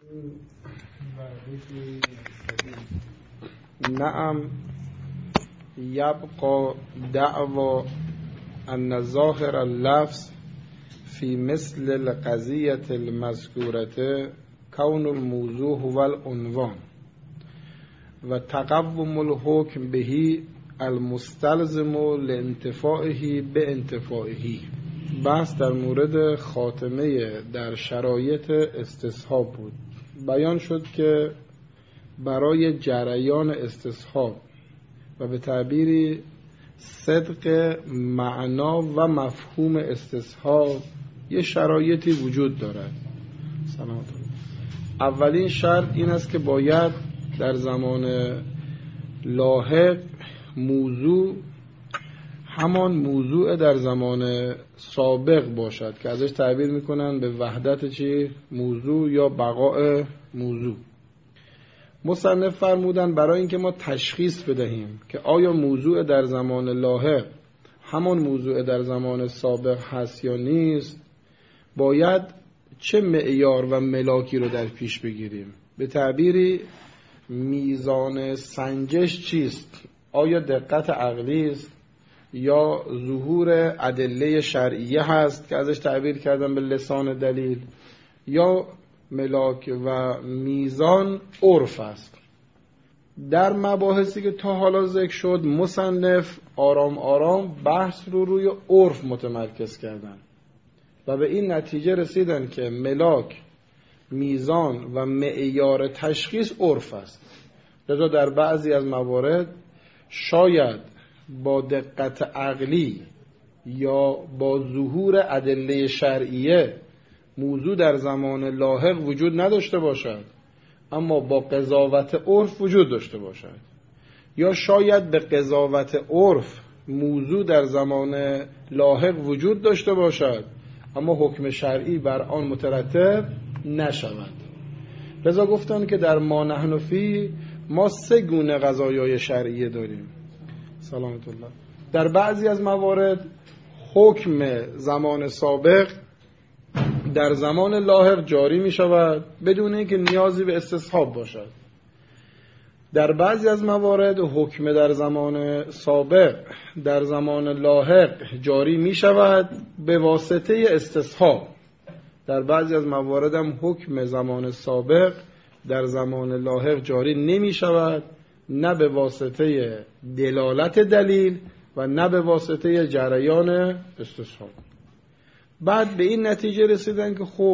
نعم يبقى دعوى أن ظاهر اللفظ في مثل القضية المذكورة كون الموضوع هو العنوان وتقوم الحكم به المستلزم لانتفاعه بانتفاعه. بحث در مورد خاتمه در شرایط استصحاب بود. بیان شد که برای جریان استصحاب و به تعبیری صدق معنا و مفهوم استصحاب یه شرایطی وجود دارد. سلامت. اولین شرط این است که باید در زمان لاحق موضوع همان موضوع در زمان سابق باشد که ازش تعبیر میکنن به وحدت موضوع یا بقاء موضوع. مصنف فرمودن برای اینکه ما تشخیص بدهیم که آیا موضوع در زمان لاحق همان موضوع در زمان سابق هست یا نیست، باید چه معیار و ملاکی رو در پیش بگیریم. به تعبیری میزان سنجش چیست؟ آیا دقت عقلی است یا ظهور ادله شرعیه هست که ازش تعبیر کردن به لسان دلیل، یا ملاک و میزان عرف است. در مباحثی که تا حالا ذکر شد مصنف آرام آرام بحث رو روی عرف متمرکز کردن و به این نتیجه رسیدن که ملاک، میزان و معیار تشخیص عرف است. لذا در بعضی از موارد شاید با دقت عقلی یا با ظهور ادله شرعیه موضوع در زمان لاحق وجود نداشته باشد اما با قضاوت عرف وجود داشته باشد، یا شاید به قضاوت عرف موضوع در زمان لاحق وجود داشته باشد اما حکم شرعی بر آن مترتب نشود. لذا گفتن که در ما نحن فی ما 3 گونه قضایای شرعیه داریم. سلامت الله. در بعضی از موارد حکم زمان سابق در زمان لاحق جاری می شود بدون اینکه نیازی به استصحاب باشد. در بعضی از موارد حکم در زمان سابق در زمان لاحق جاری می شود به واسطه استصحاب. در بعضی از موارد هم حکم زمان سابق در زمان لاحق جاری نمی شود، نه به واسطه دلالت دلیل و نه به واسطه جریان استصحاب. بعد به این نتیجه رسیدن که خب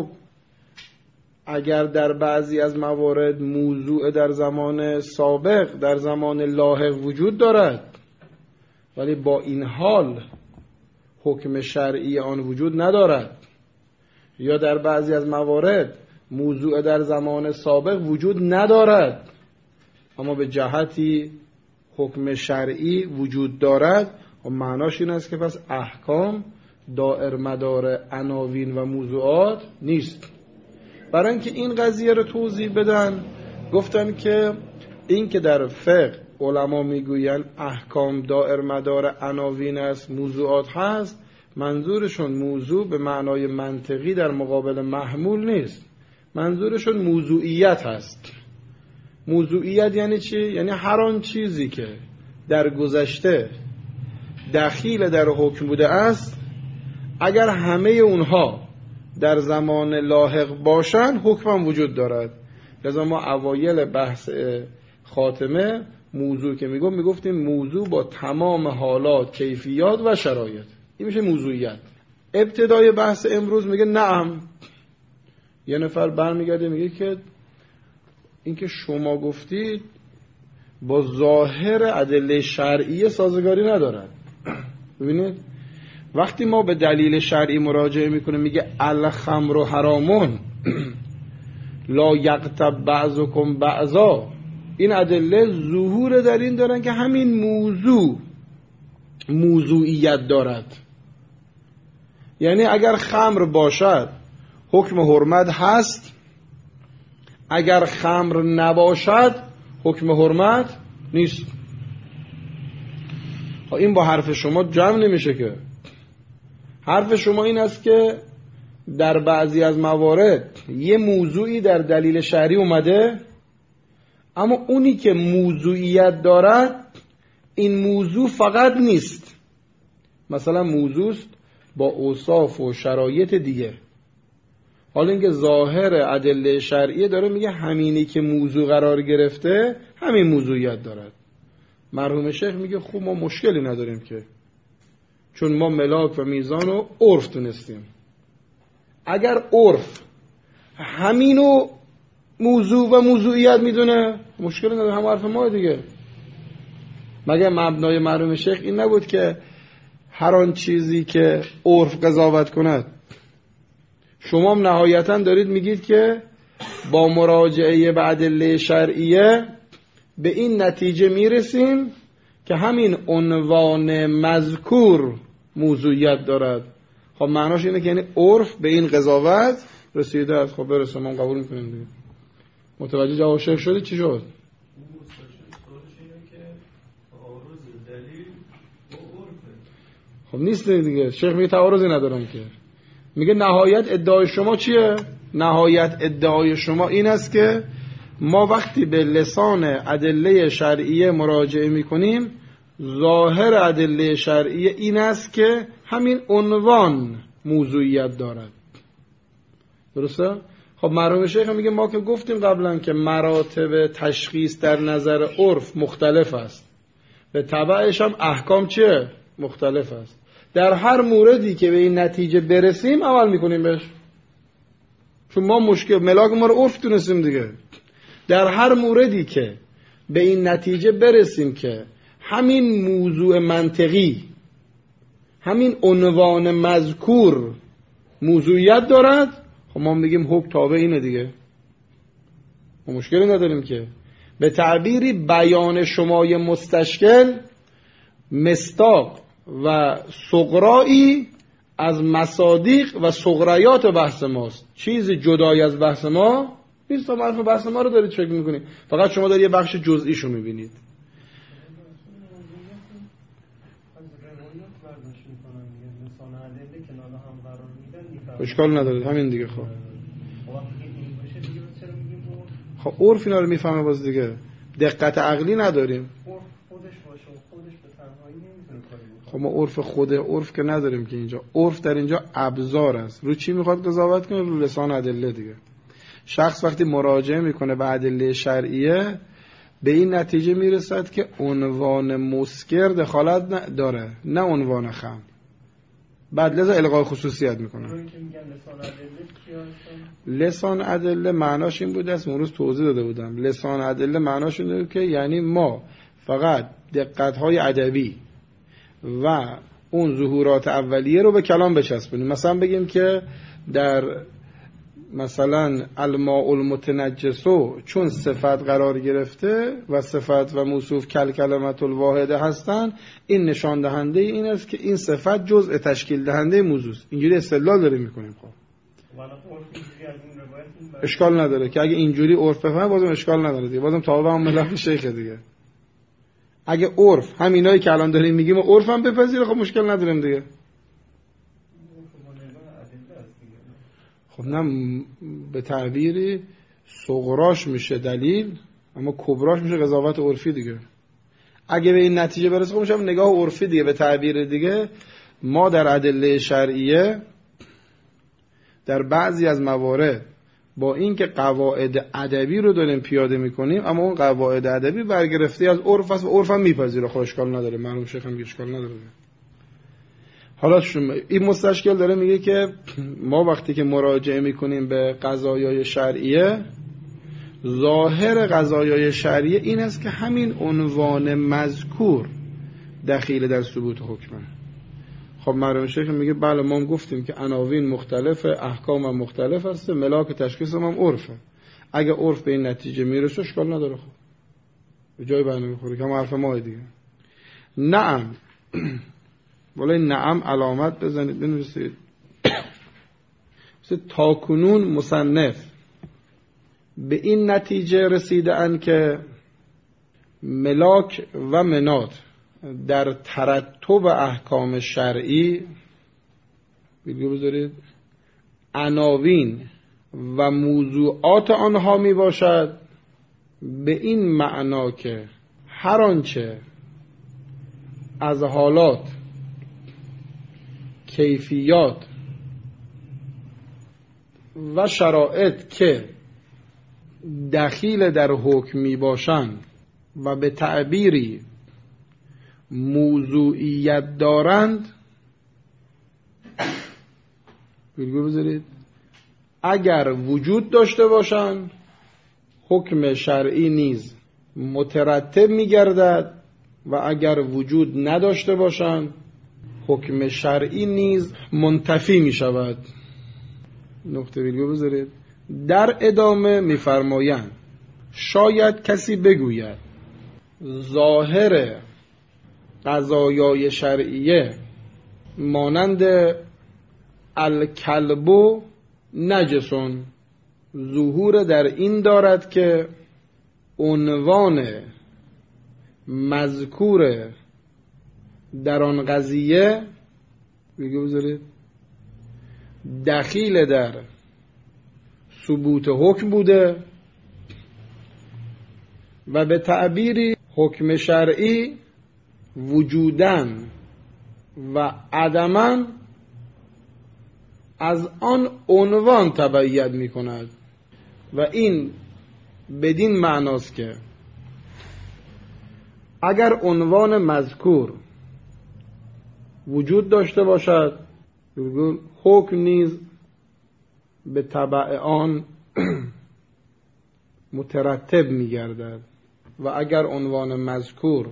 اگر در بعضی از موارد موضوع در زمان سابق در زمان لاحق وجود دارد ولی با این حال حکم شرعی آن وجود ندارد، یا در بعضی از موارد موضوع در زمان سابق وجود ندارد اما به جهتی حکم شرعی وجود دارد، و معناش این است که پس احکام دائر مدار عناوین و موضوعات نیست. برای اینکه این قضیه رو توضیح بدن گفتن که این که در فقه علما میگوین احکام دائر مدار عناوین است، موضوعات هست، منظورشون موضوع به معنای منطقی در مقابل محمول نیست، منظورشون موضوعیت هست. موضوعیت یعنی چی؟ یعنی هر آن چیزی که در گذشته دخیل در حکم بوده است اگر همه اونها در زمان لاحق باشن حکم وجود دارد. لذا ما اوایل بحث خاتمه موضوع که میگفتیم موضوع با تمام حالات، کیفیات و شرایط، این میشه موضوعیت. ابتدای بحث امروز میگه نعم، یه نفر برمیگرده میگه که این که شما گفتید با ظاهر ادله شرعی سازگاری ندارد. ببینید وقتی ما به دلیل شرعی مراجعه میکنیم میگه الخمر حرامون لا یغتب بعضکم بعضا، این ادله ظهور در این دارن که همین موضوع موضوعیت دارد. یعنی اگر خمر باشد حکم حرمت هست، اگر خمر نباشد حکم حرمت نیست. این با حرف شما جمع نمیشه که. حرف شما این است که در بعضی از موارد یه موضوعی در دلیل شرعی اومده، اما اونی که موضوعیت دارد این موضوع فقط نیست، مثلا موضوع است با اوصاف و شرایط دیگه. حالا اینکه ظاهر ادله شرعی داره میگه همینی که موضوع قرار گرفته همین موضوعیت دارد. مرحوم شیخ میگه خوب ما مشکلی نداریم که، چون ما ملاک و میزان و عرف دونستیم. اگر عرف همینو موضوع و موضوعیت میدونه مشکلی نداره، هم حرف ما دیگه. مگه مبنای مرحوم شیخ این نبود که هر آن چیزی که عرف قضاوت کند؟ شما هم نهایتاً دارید میگید که با مراجعه به ادله شرعیه به این نتیجه میرسیم که همین عنوان مذکور موضوعیت دارد. خب معناش اینه که یعنی عرف به این قضاوت رسیده است. خب برسه، ما قبول میکنیم دیگه. متوجه جواب شیخ شدی چی شد؟ خب نیست دیگه. شیخ میگه تعارضی ندارم که، میگه نهایت ادعای شما چیه؟ نهایت ادعای شما این است که ما وقتی به لسان ادله شرعیه مراجعه میکنیم ظاهر ادله شرعیه این است که همین عنوان موضوعیت دارد. درسته؟ خب مرحوم شیخ میگه ما که گفتیم قبلا که مراتب تشخیص در نظر عرف مختلف است، به تبعش هم احکام چیه؟ مختلف است. در هر موردی که به این نتیجه برسیم عمل میکنیم بهش، چون ما مشکل ملاک ما رو عرف دونستیم دیگه. در هر موردی که به این نتیجه برسیم که همین موضوع منطقی، همین عنوان مذکور موضوعیت دارد، خب ما میگیم حکم تابع اینه دیگه، ما مشکلی نداریم که. به تعبیری بیان شمای مستشکل مصداق و صغرایی از مصادیق و صغریات بحث ماست، چیزی جدای از بحث ما نیست. تا حرف بحث ما رو دارید فکر میکنید، فقط شما دارید یه بخش جزئیشو میبینید. اشکال نداره، همین دیگه. خب عرف اینا رو میفهمه باز دیگه، دقت عقلی نداریم. خب ما عرف عرف که نداریم که اینجا. عرف در اینجا ابزار است. رو چی میخواد قضاوت کنه؟ رو لسان ادله دیگه. شخص وقتی مراجعه میکنه به ادله شرعیه به این نتیجه میرسد که عنوان مسکر دخالت داره، نه عنوان خمر. بعد لذا الغای خصوصیت میکنه. لسان ادله معناش این بود است، اون روز توضیح داده بودم. لسان ادله معناش این بود که یعنی ما فقط دقت‌های ادبی و اون ظهورات اولیه رو به کلام بچسبونیم. مثلا بگیم که در مثلا الماء المتنجسو چون صفت قرار گرفته و صفت و موصوف کل کلمت الواحده هستن، این نشان دهنده این است که این صفت جزء تشکیل دهنده موضوع است. اینجوری استدلال داریم میکنیم. خب اشکال نداره که اگه اینجوری عرف بفهمه بازم اشکال نداره دیگه، بازم تابع هم ملاک شیخ دیگه. اگه عرف همینایی که الان داریم میگیم عرف هم بپذیره خب مشکل نداریم دیگه. خب نه، به تعبیری صغراش میشه دلیل، اما کبراش میشه قضاوت عرفی دیگه. اگه به این نتیجه برسه خب میشه نگاه عرفی دیگه. به تعبیر دیگه ما در ادله شرعیه در بعضی از موارد با اینکه قواعد ادبی رو داریم پیاده میکنیم، اما اون قواعد ادبی برگرفته از عرف است و عرف هم میپذیره. خب اشکال نداره، معلوم شیخ هم اشکال نداره. حالا این مستشکل داره میگه که ما وقتی که مراجعه میکنیم به قضایای شرعیه، ظاهر قضایای شرعیه این است که همین عنوان مذکور دخیل در ثبوت حکمه. خب مرحوم شیخ میگه بله ما هم گفتیم که عناوین مختلفه، احکام هم مختلف هست، ملاک تشخیص هم عرفه. اگه عرف به این نتیجه میرسه اشکال نداره. خب به جای بنا میخوره که هم حرف ما دیگه. نعم، ولی نعم علامت بزنید بنویسید. تاکنون مصنف به این نتیجه رسیده اند که ملاک و منات در ترتب احکام شرعی، ویدیو بذارید، عناوین و موضوعات آنها می باشد، به این معنا که هر آنچه از حالات، کیفیات و شرایط که دخیل در حکم می باشند و به تعبیری موضوعیت دارند، ویرگول بذارید، اگر وجود داشته باشند حکم شرعی نیز مترتب می گردد و اگر وجود نداشته باشند حکم شرعی نیز منتفی می شود. نقطه ویرگول بذارید. در ادامه می فرمایند شاید کسی بگوید ظاهر قضایای شرعیه مانند الکلب و نجسون ظهور در این دارد که عنوان مذکور در آن قضیه بگذارید دخیل در ثبوت حکم بوده و به تعبیری حکم شرعی وجودن و عدمن از آن عنوان تبعیت می کند و این بدین معناست که اگر عنوان مذکور وجود داشته باشد حکم نیز به تبع آن مترتب می گردد و اگر عنوان مذکور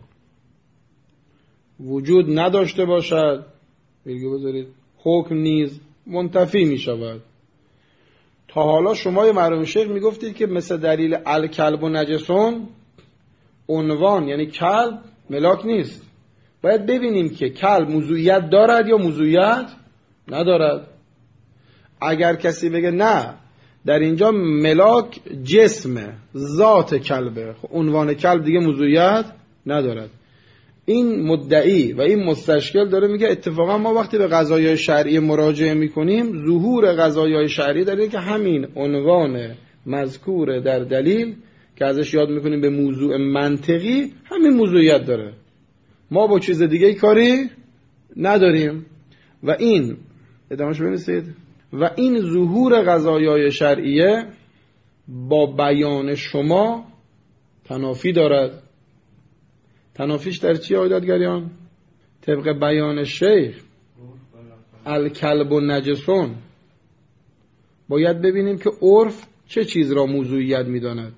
وجود نداشته باشد بذارید حکم نیز منتفی می شود. تا حالا شما مرحوم شیخ می گفتید که مثل دلیل الکلب و نجسون عنوان یعنی کلب ملاک نیست. باید ببینیم که کلب موضوعیت دارد یا موضوعیت ندارد. اگر کسی بگه نه در اینجا ملاک جسمه، ذات کلبه، عنوان کلب دیگه موضوعیت ندارد. این مدعی و این مستشکل داره میگه اتفاقا ما وقتی به قضایای شرعی مراجعه میکنیم ظهور قضایای شرعی داره که همین عنوان مذکور در دلیل که ازش یاد میکنیم به موضوع منطقی همین موضوعیت داره، ما با چیز دیگه کاری نداریم. و این ادامهش بنویسید. و این ظهور قضایای شرعیه با بیان شما تنافی دارد. تنافیش در چی آیدادگریان؟ طبق بیان شیخ الکلب و نجسون باید ببینیم که عرف چه چیز را موضوعیت می‌داند.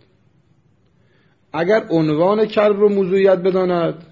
اگر عنوان کلب رو موضوعیت بداند،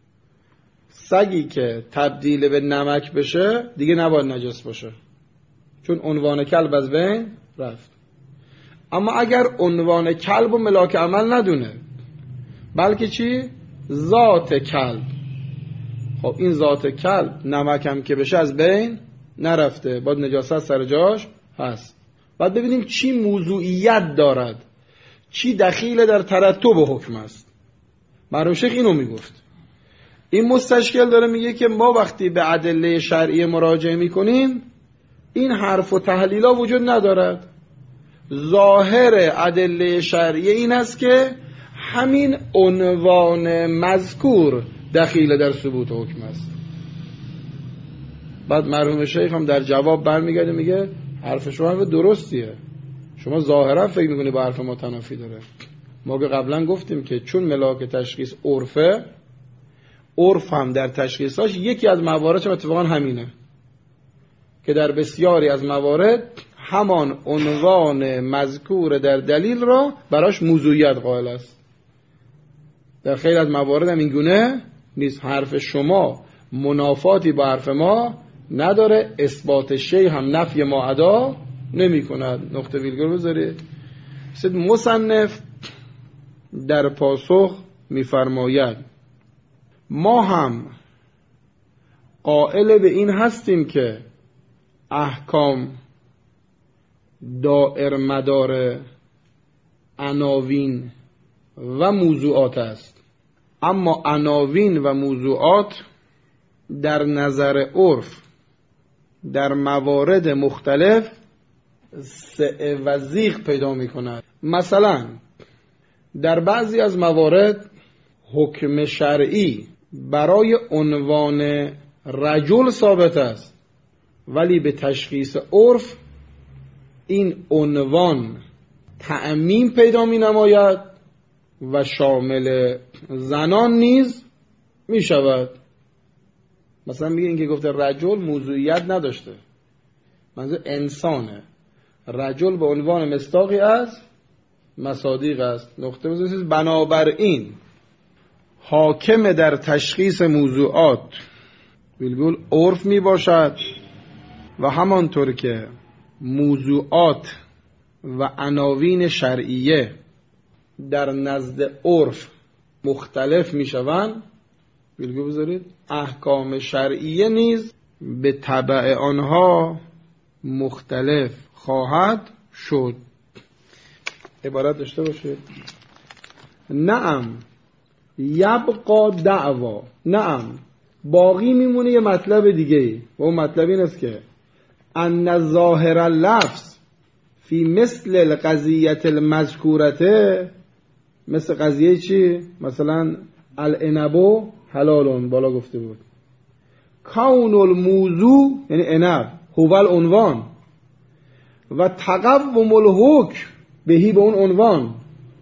سگی که تبدیل به نمک بشه دیگه نباید نجس باشه چون عنوان کلب از بین رفت. اما اگر عنوان کلب و ملاک عمل ندونه بلکه چی؟ ذات کلب، خب این ذات کلب نمک هم که بشه از بین نرفته، باید نجاست سر جاش هست. باید ببینیم چی موضوعیت دارد، چی دخیل در ترتب حکم است. مرحوم شیخ اینو میگفت. این مستشکل داره میگه که ما وقتی به ادله شرعی مراجعه میکنیم این حرف و تحلیلا وجود ندارد. ظاهر ادله شرعی این است که همین عنوان مذکور دخیل در ثبوت حکم است. بعد مرحوم شیخ هم در جواب برمیگرده میگه حرف شما حرف درستیه، شما ظاهرا فکر میکنی با حرف ما تنافی داره. ما که قبلا گفتیم که چون ملاک تشخیص عرفه، عرف هم در تشخیصاش یکی از مواردش اتفاقا همینه که در بسیاری از موارد همان عنوان مذکور در دلیل را براش موضوعیت قائل است. در خیلی از موارد هم اینگونه نیست. حرف شما منافاتی با حرف ما نداره، اثبات شیء هم نفی ما ادا نمی کند. نقطه ویرگول بذارید. مصنف در پاسخ می‌فرماید ما هم قائل به این هستیم که احکام دائر مدار عناوین و موضوعات است، اما عناوین و موضوعات در نظر عرف در موارد مختلف سعه و ضیق پیدا می کند. مثلا در بعضی از موارد حکم شرعی برای عنوان رجل ثابت است، ولی به تشخیص عرف این عنوان تعمیم پیدا می نماید و شامل زنان نیز می شود. مثلا میگه این که گفته رجل موضوعیت نداشته، منظور انسانه. رجل به عنوان مصداقی است، مصادیق است. نقطه بزنید. بنابراین حاکم در تشخیص موضوعات بالکل عرف می باشد و همانطور که موضوعات و عناوین شرعیه در نزد عرف مختلف می شوند، بالکل بذارید احکام شرعیه نیز به تبع آنها مختلف خواهد شد. عبارت داشته باشید. نعم یبقا دعوا، نعم باقی میمونه یه مطلب دیگه و اون مطلب این است که ان ظاهر اللفظ فی مثل القضیه المذکورته، مثل قضیه چی؟ مثلا العنب حلالون بالا گفته بود، کون الموضوع یعنی عنب هو العنوان و تقوم الحکم بهی به اون عنوان،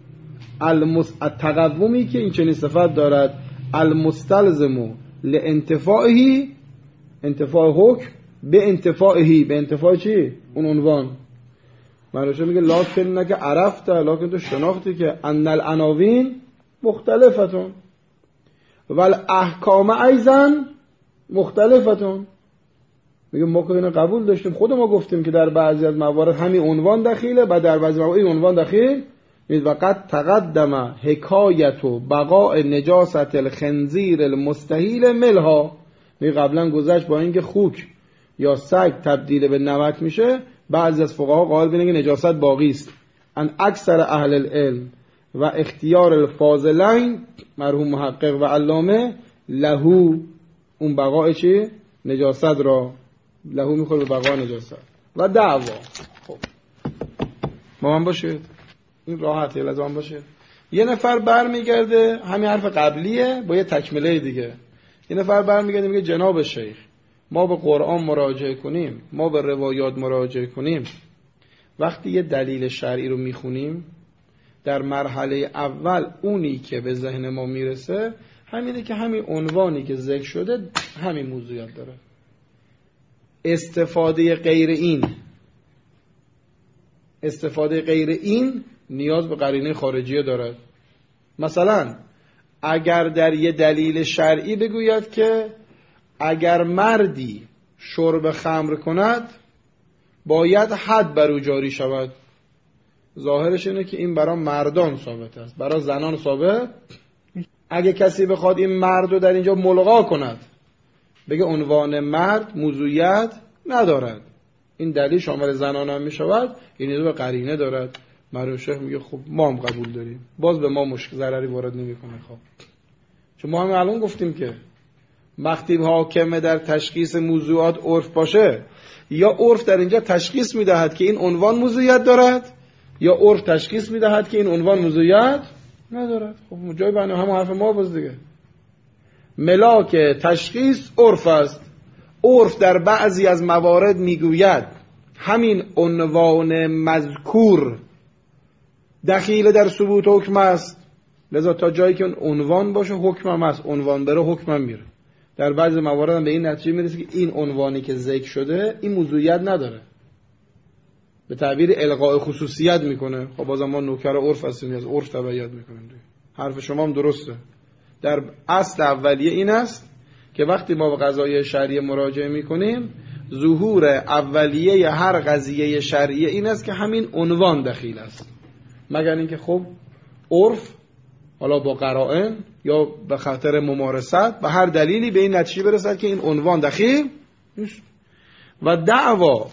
التقومی که این چنین صفت دارد، المستلزم لانتفاعه، انتفاع حکم به انتفاعه، به انتفاع چی؟ اون عنوان. معنیش میگه لکن نگه عرفت، لکن تو شناختی که ان العناوین مختلفتون و الاحکام ایضا مختلفتون. میگه ما که اینو قبول داشتیم، خود ما گفتیم که در بعضی از موارد همین عنوان دخیله و در بعضی موارد این عنوان دخیل نیست. وقت تقدم حکایت و بقاء نجاست الخنزیر المستحیل ملها، میگه قبلا گذشت با اینکه خوک یا سگ تبدیل به نمک میشه، بعضی از فقها قائل به اینکه نجاست باقی است. ان اکثر اهل العلم و اختیار الفاضلین مرحوم محقق و علامه لهو، اون بقاء چی؟ نجاست را لهو میخوره به بقاء نجاست و دعوا. خب با من باشید، این راحته، لازم باشه. یه نفر برمیگرده همین حرف قبلیه با یه تکمله دیگه. یه نفر برمیگرده میگه جناب شیخ ما به قرآن مراجعه کنیم، ما به روایات مراجعه کنیم، وقتی یه دلیل شرعی رو میخونیم در مرحله اول اونی که به ذهن ما میرسه همینه که همین عنوانی که ذکر شده همین موضوعیت داره. استفاده غیر این نیاز به قرینه خارجیه دارد. مثلا اگر در یه دلیل شرعی بگوید که اگر مردی شرب خمر کند باید حد بر او جاری شود، ظاهرش اینه که این برای مردان ثابت است، برای زنان ثابت. اگه کسی بخواد این مرد رو در اینجا ملغا کند، بگه عنوان مرد موضوعیت ندارد، این دلیل شامل زنان هم می شود، این نیاز به قرینه دارد. مرحوم شیخ میگه خب ما هم قبول داریم، باز به ما مشکل ضرری وارد نمیکنه. خب چون ما هم الان گفتیم که وقتی حاکم در تشخیص موضوعات عرف باشه، یا عرف در اینجا تشخیص میدهد که این عنوان موضوعیت دارد، یا عرف تشخیص میدهد که این عنوان موضوعیت ندارد. خب جای بنا هم حرف ما باز دیگه. ملاک تشخیص عرف است. عرف در بعضی از موارد میگوید همین عنوان مذکور دخیل در ثبوت حکم است، لذا تا جایی که عنوان باشه حکم هم است، عنوان بره حکم هم میره. در بعضی موارد هم به این نتیجه میرسه که این عنوانی که ذکر شده این موضوعیت نداره، به تعبیر القاء خصوصیت میکنه. خب بازم ما نوکر عرف هستیم، از عرف تبعیت میکنیم. حرف شما هم درسته. در اصل اولیه این است که وقتی ما به قضایای شرعی مراجعه میکنیم، ظهور اولیه هر قضیه شرعی این است که همین عنوان دخیل است، مگر اینکه خب عرف حالا با قرائن یا به خاطر ممارست و هر دلیلی به این نتیجه برسد که این عنوان دخیل نیست. و دعوا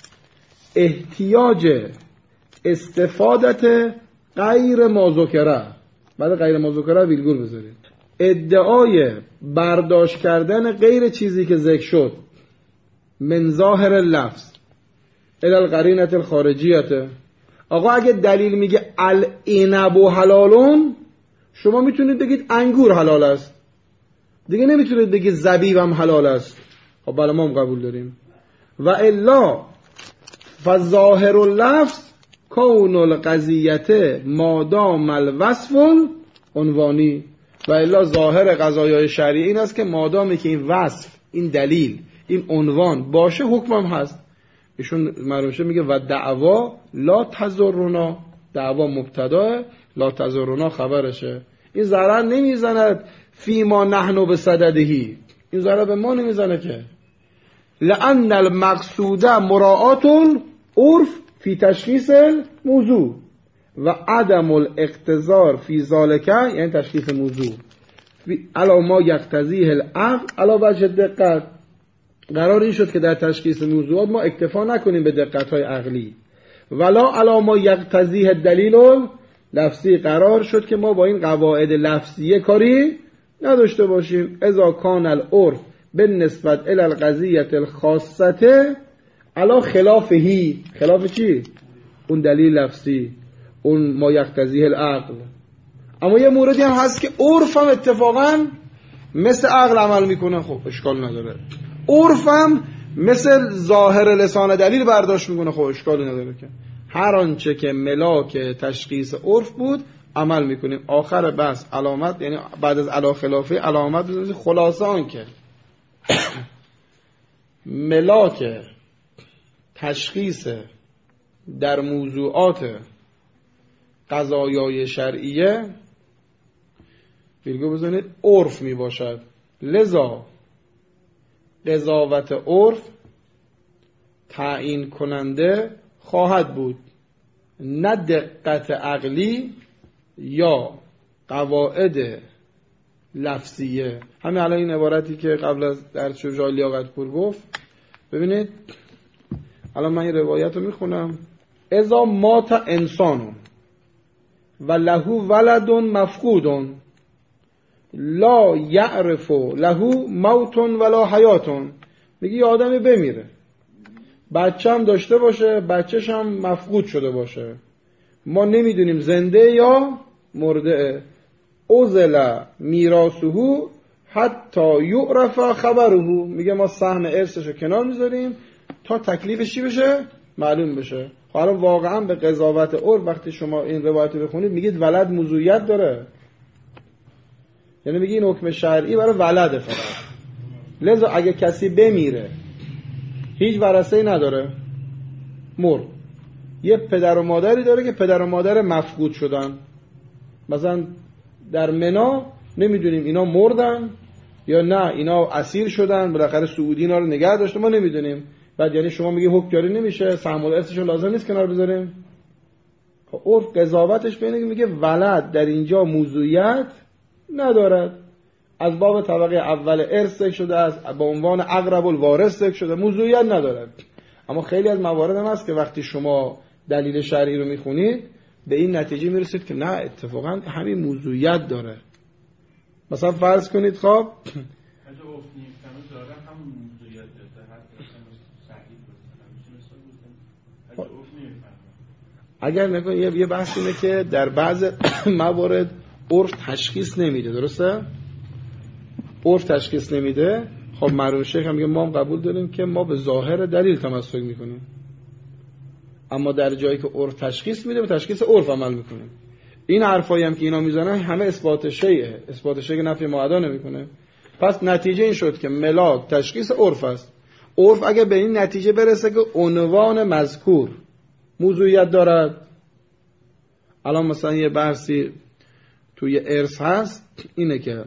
احتیاج استفادت غیر مذکره، بعد غیر مذکره ویرگول بذارید، ادعای برداشت کردن غیر چیزی که ذکر شد من ظاهر اللفظ الی القرینه الخارجیه. آقا اگه دلیل میگه العنب حلالون، شما میتونید بگید انگور حلال است، دیگه نمیتونید بگید زبیب هم حلال است. خب بله ما هم قبول داریم. و الا فظاهر اللفظ کون القضیه مادام الوصف عنوانی. و الا ظاهر قضایای شرعی این است که مادامی که این وصف، این دلیل، این عنوان باشه حکمم هست. ایشون مرموشه میگه و دعوا لا تضرنا، دعوا مبتدا، لا تضرنا خبرشه. این ضرر نمیزند فی ما نحن بصددهی، این ضرر به ما نمیزنه که. لأن المقصود مراعات العرف فی تشخیص الموضوع و عدم الاقتضار فی ذالک، یعنی تشخیص موضوع علا ما یقتضیه العقل علا وجه دقت. قرار این شد که در تشخیص موضوعات ما اکتفا نکنیم به دقت‌های عقلی، ولا علا ما یقتضیه الدلیل لفظی، قرار شد که ما با این قواعد لفظیه کاری نداشته باشیم. اذا کان العرف بالنسبت الی القضیه الخاصه علا خلافهی، خلاف چی؟ اون دلیل لفظی، اون ما یقتضیه العقل. اما یه موردی هم هست که عرف هم اتفاقا مثل عقل عمل میکنه، خب اشکال نداره. عرف هم مثل ظاهر لسان دلیل برداشت میکنه، خب اشکالی نداره که هر آنچه که ملاک تشخیص عرف بود عمل میکنیم. آخر بحث علامت، یعنی بعد از علا خلافه علامت بزنید. خلاصه آن که ملاک تشخیص در موضوعات قضایای شرعیه ویرگو بزنید عرف می باشد. لذا قضاوت عرف تعیین کننده خواهد بود، نه دقت عقلی یا قواعد لفظیه. همین الان این عبارتی که قبل از درس جای لیاقت‌پور گفت، ببینید الان من این روایت رو میخونم. اذا مات انسان و له ولد مفقود لا یعرف له موت ولا حیات. میگه یه آدمی بمیره، بچه هم داشته باشه، بچهش هم مفقود شده باشه، ما نمیدونیم زنده یا مرده. اوزل میراثه حتی یعرف خبره. میگه ما سهم ارثشو کنار میذاریم تا تکلیفش چی بشه معلوم بشه. حالا واقعا به قضاوت عرف وقتی شما این روایت رو بخونید میگید ولد موضوعیت داره، یعنی میگه این حکم شرعی برای ولده فقط. لذا اگه کسی بمیره هیچ ورثه‌ای نداره، مرد، یه پدر و مادری داره که پدر و مادر مفقود شدن، مثلا در منا نمیدونیم اینا مردن یا نه اینا اسیر شدن، بالاخره سعودی اینا رو نگه داشته، ما نمیدونیم. بعد یعنی شما میگه حکم جاری نمیشه، سهم الارثشون لازم نیست کنار بذاریم. خب عرف قضاوتش به اینه که میگه ولد در اینجا موضوعیت ندارد، از باب طبقه اول ارث شده است، به عنوان اقرب الوارث شده، موضوعیت ندارد. اما خیلی از موارد هم هست که وقتی شما دلیل شرعی رو میخونید به این نتیجه میرسید که نه اتفاقا همین موضوعیت داره. مثلا فرض کنید خب اگر نکن یه بحث اینه که در بعض موارد عرف تشخیص نمیده، درسته؟ عرف تشخیص نمیده. خب مرحوم شیخ هم میگه ما هم قبول داریم که ما به ظاهر دلیل تمسک میکنیم، اما در جایی که عرف تشخیص میده به تشخیص عرف عمل میکنیم. این حرفایی هم که اینا میزنن همه اثبات شیعه، اثبات شیعه نفی معدا نمیکنه. پس نتیجه این شد که ملاک تشخیص عرف است. عرف اگه به این نتیجه برسه که عنوان مذکور موضوعیت دارد، الان مثلا یه بحثی توی ارث هست اینه که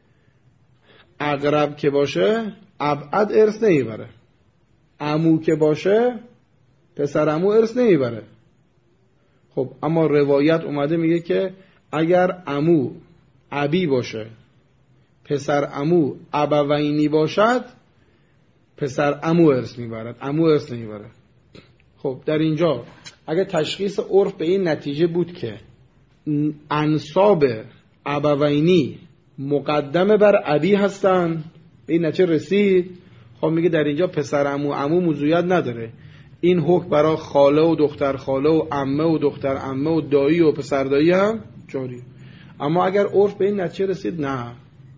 اقرب که باشه ابعد ارث نمیبره، عمو که باشه پسر عمو ارث نمیبره. خب اما روایت اومده میگه که اگر عمو ابی باشه پسر عمو ابوینی باشد پسر عمو ارث میبرد، عمو ارث نمیبره. خب در اینجا اگه تشخیص عرف به این نتیجه بود که انساب ابوینی مقدمه بر ابی هستن، به این نتیجه رسید، خب میگه در اینجا پسر عمو موضوعیت نداره، این حکم برای خاله و دختر خاله و عمه و دختر عمه و دایی و پسر دایی هم جاری. اما اگر عرف به این نتیجه رسید نه،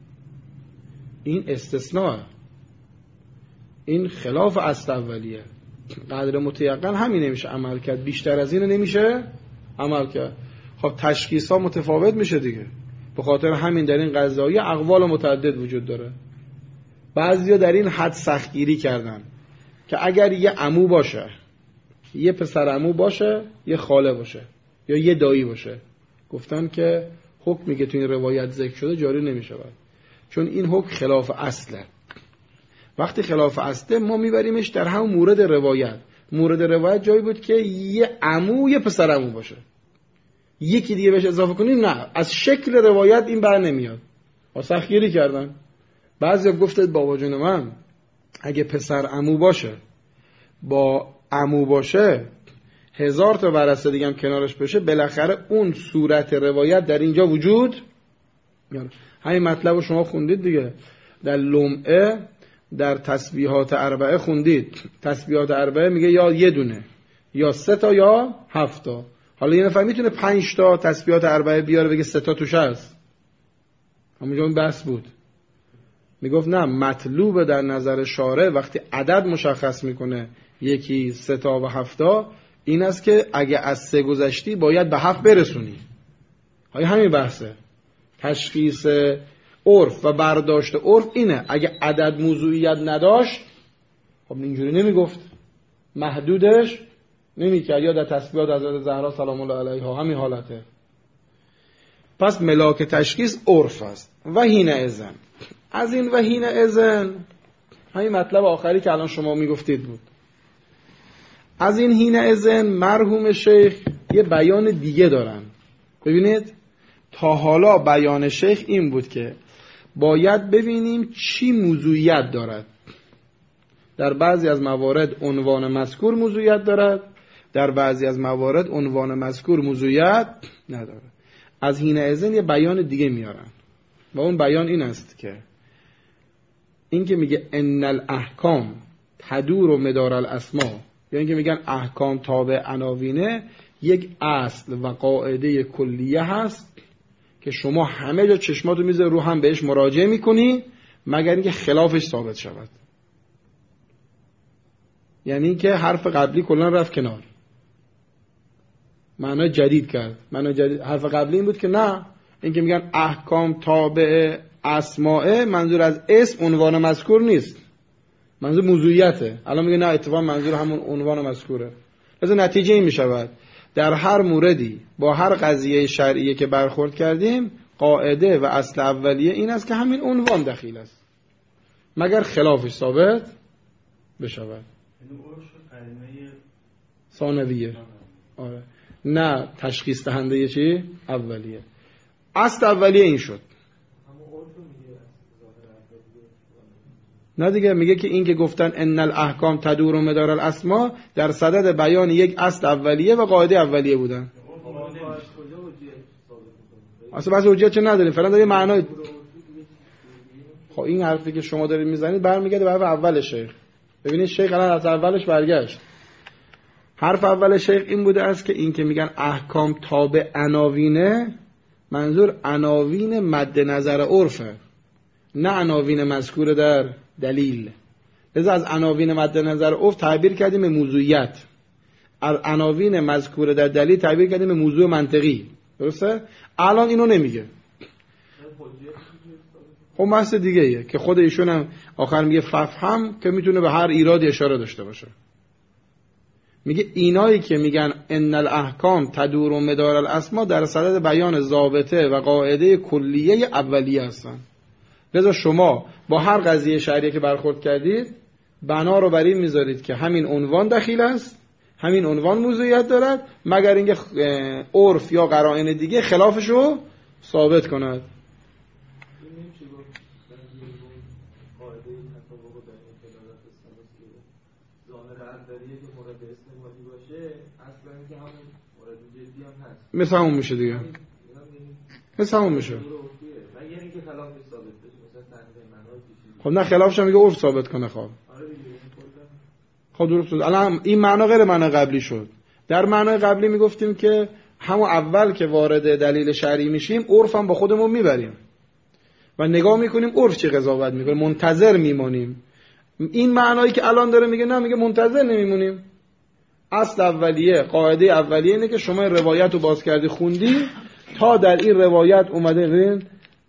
این استثناء، این خلاف اصل اولیه، قدر متیقن همین نمیشه عمل کرد، بیشتر از این نمیشه عمل کرد. خب تشخیص ها متفاوت میشه دیگه، به خاطر همین در این قضایه اقوال متعدد وجود داره. بعضیا در این حد سختگیری کردن که اگر یه عمو باشه، یه پسر عمو باشه، یه خاله باشه یا یه دایی باشه، گفتن که حکمی که تو این روایت ذکر شده جاری نمیشه، چون این حکم خلاف اصله. وقتی خلاف اصله ما میبریمش در همون مورد روایت. مورد روایت جایی بود که یه عمو یه پسر عمو باشه، یکی دیگه بهش اضافه کنیم نه، از شکل روایت این بر نمیاد. سختگیری کردن. بعضی گفتند بابا جون من اگه پسر عمو باشه با عمو باشه 1000 تا ورثه دیگه هم کنارش بشه، بالاخره اون صورت روایت در اینجا وجود میاد. همین مطلب رو شما خوندید دیگه در لمعه، در تسبیحات اربعه خوندید. تسبیحات اربعه میگه یا یه دونه یا 3 تا یا 7 تا. حالا یه نفر میتونه 5 تا تسبیحات اربعه بیاره بگه 3 تا توش هست؟ همونجا اون بحث بود. میگفت نه، مطلوب در نظر شارع وقتی عدد مشخص میکنه یکی 3 تا و 7 تا، این است که اگه از 3 گذشتی باید به 7 برسونی. همین بحثه. تشخیص عرف و برداشت عرف اینه، اگه عدد موضوعیت نداشت خب اینجوری نمیگفت، محدودش نمیکرد. یا در تسبیحات حضرت زهرا سلام الله علیها همین حالته. پس ملاک تشخیص عرف است. و حین اذن، از این و حین اذن همین مطلب آخری که الان شما میگفتید بود. از این حین اذن مرحوم شیخ یه بیان دیگه دارن. ببینید تا حالا بیان شیخ این بود که باید ببینیم چی موضوعیت دارد. در بعضی از موارد عنوان مذکور موضوعیت دارد، در بعضی از موارد عنوان مذکور موضوعیت ندارد. از حین اذن یه بیان دیگه میارن و اون بیان این است که این که میگه ان الاحکام تدور مدار الاسماء، یا این که میگن احکام تابع عناوینه، یک اصل و قاعده کلیه هست که شما همه جا چشماتو میذاری رو هم بهش مراجعه میکنی مگر اینکه خلافش ثابت شود. یعنی که حرف قبلی کلا رفت کنار، معنی جدید کرد. معنی جدید حرف قبلی این بود که نه، این که میگن احکام تابع اسماء، منظور از اسم عنوان مذکور نیست، منظور موضوعیته. الان میگه نه، اتفاقا منظور همون عنوان مذکوره. لذا نتیجه این میشود در هر موردی با هر قضیه شرعیه که برخورد کردیم، قاعده و اصل اولیه این است که همین عنوان دخیل است مگر خلافش ثابت بشود. ثانویه. آره. نه تشخیص دهنده چی؟ اولیه. اصل اولیه این شد. نه دیگه، میگه که این که گفتن ان الاحکام تدور مدار الاسماء در صدد بیان یک اصل اولیه و قاعده اولیه بودن. اصلا بحث حجیت چه نداریم، فعلا داریم معنای. خب این حرفی که شما دارید میزنید برمیگرده به حرف اول شیخ. ببینید شیخ الان از اولش برگشت. حرف اول شیخ این بوده است که این که میگن احکام تابع عناوینه، منظور عناوین مد نظر عرفه، نه عناوین مذکور در دلیل. لذا از عناوین مد نظر عرف تعبیر کردیم به موضوعیت، از عناوین مذکور در دلیل تعبیر کردیم به موضوع منطقی. درسته؟ الان اینو نمیگه. خب بحث دیگه ایه که خود ایشون هم آخر میگه ففهم که میتونه به هر ایرادی اشاره داشته باشه. میگه اینایی که میگن ان الاحکام تدور مدار الاسماء در صدد بیان ضابطه و قاعده کلیه اولیه هستن. لذا شما با هر قضیه شرعی که برخورد کردید بنا رو بر این میذارید که همین عنوان دخیل است، همین عنوان موضوعیت دارد، مگر اینکه عرف یا قرائن دیگه خلافش رو ثابت کند. مثل همون میشه دیگه، مثل همون میشه. خب نه خلافش هم میگه عرف ثابت کنه. خب خب درست شد. الان این معنا غیر معنا قبلی شد. در معنای قبلی میگفتیم که همون اول که وارد دلیل شرعی میشیم عرف هم با خودمون میبریم و نگاه میکنیم عرف چه قضاوت میکنه، منتظر میمونیم. این معنایی که الان داره میگه نه، میگه منتظر نمیمونیم. اصل اولیه، قاعده اولیه اینه که شما روایت رو باز کردی خوندی تا در این روایت اومده غیر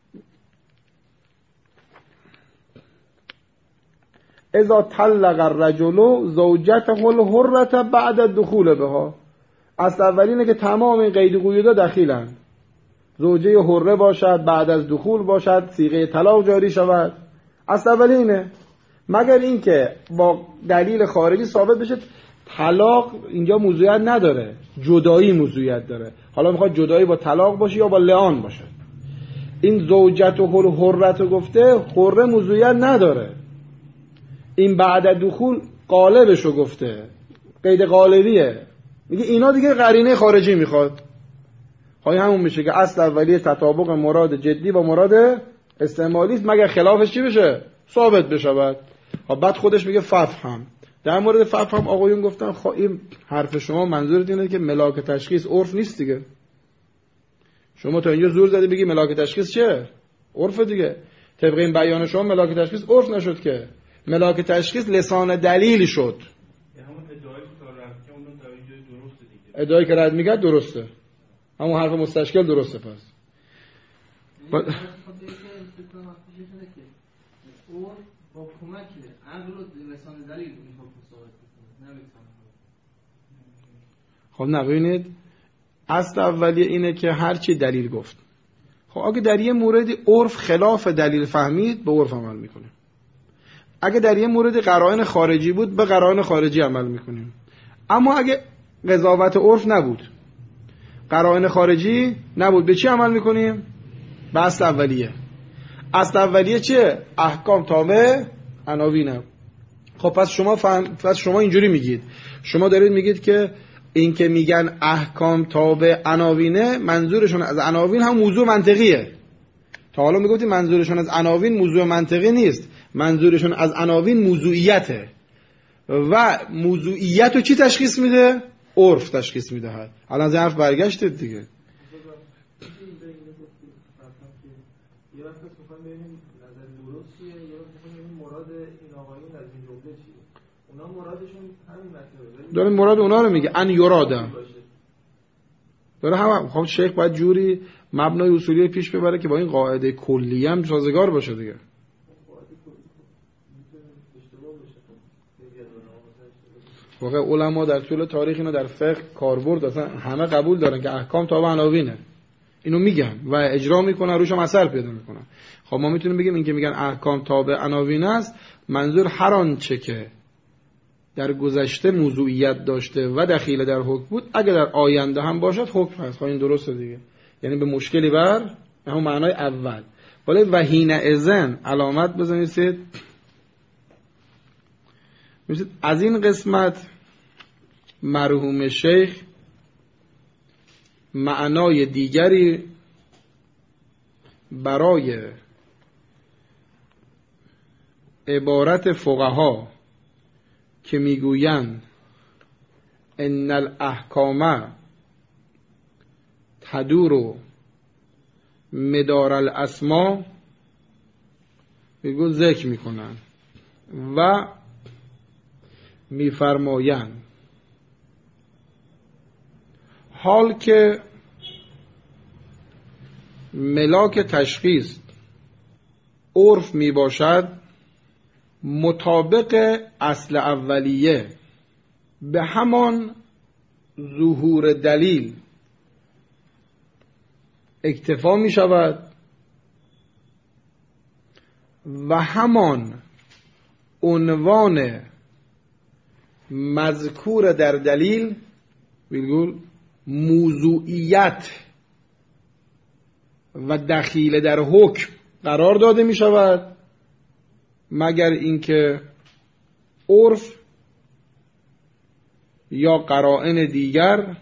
اذا طلق الرجل زوجته الحرة بعد الدخول بها. اصل اولی اینه که تمام این قید و قیودا دخیلن. زوجه حره باشد، بعد از دخول باشد، صیغه طلاق جاری شود. اصل اولی اینه، مگر اینکه با دلیل خارجی ثابت بشه طلاق اینجا موضوعیت نداره، جدایی موضوعیت داره. حالا میخواد جدایی با طلاق باشه یا با لعان باشه. این زوجته الحرة گفته، حره موضوعیت نداره. این بعد دخول قالبشو گفته، قید قالبیه. میگه اینا دیگه قرینه خارجی میخواد. های همون میشه که اصل اولیه تطابق مراد جدی با مراد استعمالی است، مگر خلافش چی بشه؟ ثابت بشه. بعد خودش میگه ففهم. در مورد ففهم آقایون گفتن این حرف شما منظورت اینه که ملاک تشخیص عرف نیست دیگه. شما تا اینجا زور زدی بگی ملاک تشخیص چیه؟ عرف دیگه. طبق این بیان شما ملاک تشخیص عرف نشد که، ملاک تشخیص لسان دلیل شد. ادعایی که رد میگه درسته، همون حرف مستشکل درسته. پس با کمک عقل و لسان دلیل این حکم ثابت کنه. خب نبینید اصل اولیه اینه که هر چی دلیل گفت. خب اگه در یه موردی عرف خلاف دلیل فهمید به عرف عمل میکنه. اگه در یه موردی قرائن خارجی بود به قرائن خارجی عمل میکنیم. اما اگه قضاوت عرف نبود، قرائن خارجی نبود، به چی عمل میکنیم؟ به اصل اولیه. اصل اولیه چیه؟ احکام تابع عناوینه. خب پس شما اینجوری میگید، شما دارید میگید که این که میگن احکام تابع عناوینه، منظورشون از عناوین هم موضوع منطقیه. تا حالا میگفتیم منظورشون از عناوین موضوع منطقی نیست، منظورشون از عناوین موضوعیته. و موضوعیت رو چی تشخیص میده؟ عرف تشخیص میده. الان از این حرف برگشتید دیگه. یه وقت سخن ببینیم نظر درستیه، یه وقت ببینیم مراد این آقایون از این جمله چیه. اونا مرادشون همین مطلبه. داره مراد اونا رو میگه، ان یراده. داره هم خب شیخ باید جوری مبنای اصولی پیش ببره که با این قاعده کلی هم سازگار باشه دیگه. واقعا علما در طول تاریخ اینو در فقه کاربرد اصلا همه قبول دارن که احکام تابع عناوینه. اینو میگن و اجرا میکنن، روش هم اثر پیدا میکنن. خب ما میتونیم بگیم این که میگن احکام تابع عناوین است، منظور هر آنچه که در گذشته موضوعیت داشته و دخیل در حکم بود اگه در آینده هم باشد حکم هست. خب این درسته دیگه، یعنی به مشکلی بر همون معنای اول. ولی وحین اذن علامت بزنید. از این قسمت مرحوم شیخ معنای دیگری برای عبارت فقها که میگویند ان الاحکام تدور مدار الاسما میگو ذکر میکنن و میفرمایند حال که ملاک تشخیص عرف می باشد مطابق اصل اولیه به همان ظهور دلیل اکتفا می شود و همان عنوان مذکور در دلیل ویلگول موضوعیت و دخیل در حکم قرار داده می شود، مگر اینکه عرف یا قرائن دیگر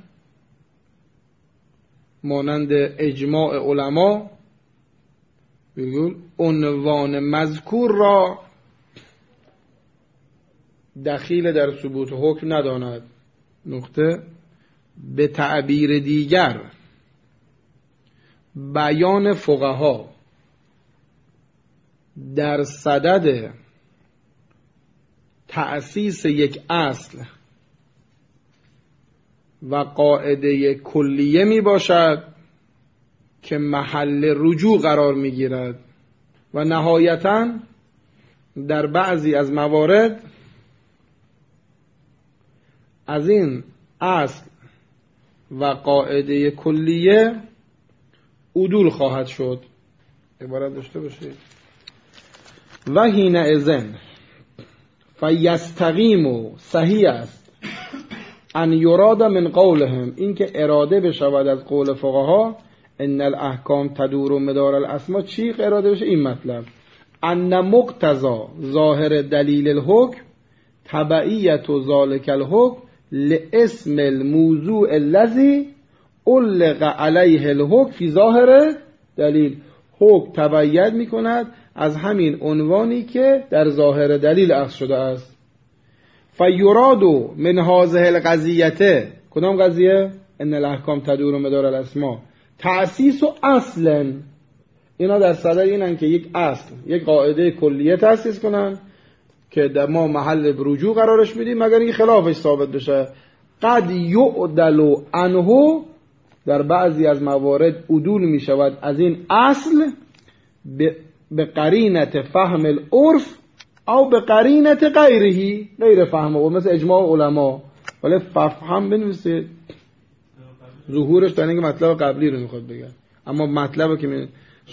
مانند اجماع علما عنوان مذکور را دخیل در ثبوت حکم نداند. نقطه. به تعبیر دیگر بیان فقها در صدد تأسیس یک اصل و قاعده کلیه می باشد که محل رجوع قرار می گیرد و نهایتاً در بعضی از موارد از این اصل و قاعده کلیه عدول خواهد شد. عبارت داشته باشید. و حینئذ فیستقیم و صحیح است ان یراد من قولهم، این که اراده بشود از قول فقها ان الاحکام تدور مدار الاسما، چی اراده بشه؟ این مطلب ان مقتضا ظاهر دلیل الحکم تبعیت و ذالک الحکم لاسم الموضوع الذی علق علیه الحکم فی ظاهر دلیل. حکم تبعیت می کند از همین عنوانی که در ظاهر دلیل اخذ شده است. فیراد من هذه القضیه، کدام قضیه؟ ان الاحکام تدور مدار الاسما، تأسیس و اصلا. اینا در صدد اینن که یک اصل، یک قاعده کلیه تأسیس کنن که در ما محل رجوع قرارش میدیم مگر اینکه خلافش ثابت بشه. قد یعدل عنه، در بعضی از موارد عدول می شود از این اصل به قرینت فهم العرف او به قرینت غیرهی، غیر فهم و مثل اجماع علما. ولی فهم بنویسید، ظهورش در اینکه مطلب قبلی رو میخواد بگه، اما مطلب که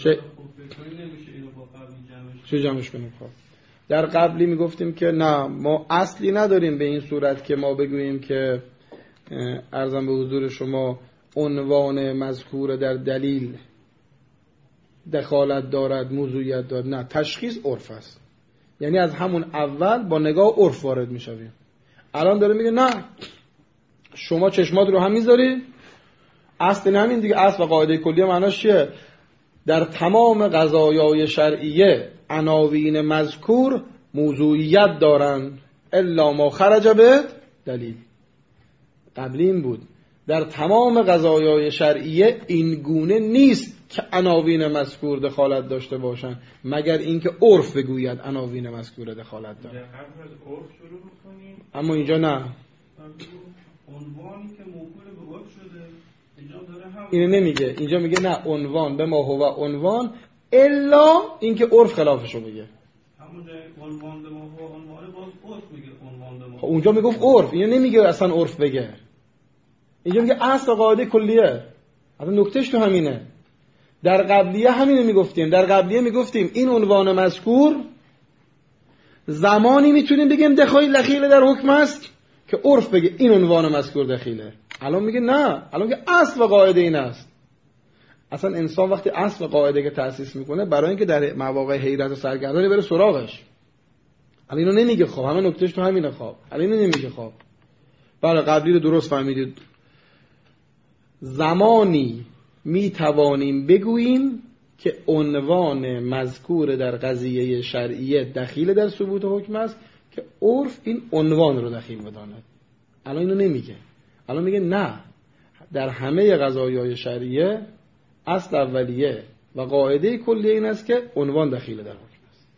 چه جمعش کنیم؟ خب در قبلی میگفتیم که نه، ما اصلی نداریم به این صورت که ما بگوییم که عرضم به حضور شما عنوان مذکور در دلیل دخالت دارد، موضوعیت دارد. نه، تشخیص عرف است. یعنی از همون اول با نگاه عرف وارد میشویم. الان داره میگه نه، شما چشمات رو هم میذاری، اصل همین دیگه. اصل و قاعده کلیه معناش چیه؟ در تمام قضایای شرعیه عناوین مذکور موضوعیت دارند الا ما خرج به دلیل. قبلی این بود در تمام قضایای شرعیه این گونه نیست که عناوین مذکور دخالت داشته باشند مگر اینکه عرف بگوید عناوین مذکور دخالت دارد. اما اینجا نه، عنوانی که موکول به عرف شده اینجا داره هم اینو نمیگه. اینجا میگه نه، عنوان به ما هو عنوان الا اینکه عرف خلافشو بگه. همونجا عنوان به ما هو عنوان باز عرف میگه عنوان به ما. اونجا میگفت عرف، اینو نمیگه اصلا عرف بگه. اینجا میگه اصل قاعده کلیه. اصلا نکتهش تو همینه. در قبلیه همینو میگفتیم. در قبلیه میگفتیم این عنوان مذکور زمانی میتونیم بگیم دخیل در حکم است که عرف بگه این عنوان مذکور دخیله. الان میگه نه، الان که اصل و قاعده این است. اصلا انسان وقتی اصل و قاعده که تأسیس میکنه برای اینکه در مواقع حیرت و سرگردانی بره سراغش. الان اینو نمیگه. خب همه نکتهش تو همینه. خب الان اینو نمیگه. خب بله، قبلی رو درست فهمیدید. زمانی می توانیم بگوییم که عنوان مذکور در قضیه شرعیه دخیل در ثبوت حکم است که عرف این عنوان رو دخیل بداند. الان اینو نمیگه. الان میگه نه، در همه قضایای شرعیه اصل اولیه و قاعده کلیه این است که عنوان دخیل در حکم است.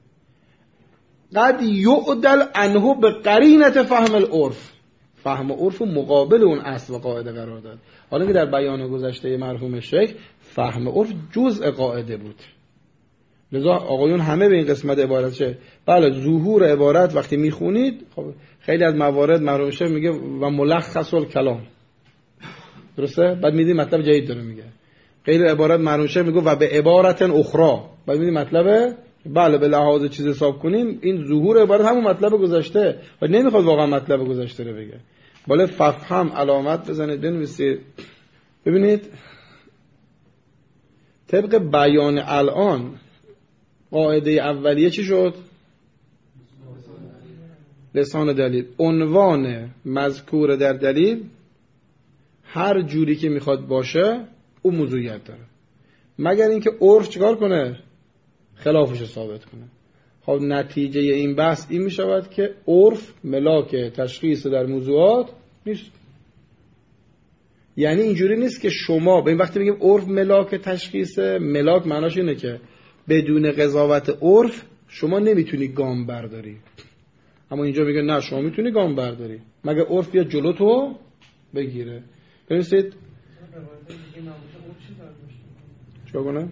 قد یعدل عنه به قرینت فهم العرف، فهم عرف و مقابل اون اصل و قاعده قرار داد. حالا که در بیان گذشته مرحوم شیخ فهم عرف جزء قاعده بود، لذا آقایون همه به این قسمت عبارت چه؟ بله، ظهور عبارت وقتی میخونید خب خیلی از موارد مرحوم شیخ میگه و ملخص الکلام، درسته؟ بعد میدید مطلب جدید داره میگه. خیلی عبارت مرحوم شیخ میگه و به عبارت اخرى، بعد میدید مطلب بله به لحاظ چیز حساب کنیم این ظهور عبارت همون مطلب گذشته و نمیخواد واقعا مطلب گذشته رو بگه. بالا فهم علامت بزنید بنویسید. ببینید طبق بیان الان قاعده اولیه چی شد؟ لسان دلیل. عنوان مذکور در دلیل هر جوری که میخواد باشه اون موضوعیت داره، مگر اینکه عرف چیکار کنه؟ خلافش رو ثابت کنه. خب نتیجه این بحث این می شود که عرف ملاک تشخیص در موضوعات نیست. یعنی اینجوری نیست که شما به این وقتی میگیم عرف ملاک تشخیصه، ملاک معناش اینه که بدون قضاوت عرف شما نمیتونی گام برداری. اما اینجا میگه نه شما میتونی گام برداری مگه عرف بیاد جلو تو بگیره. ببینید چیکار کنه؟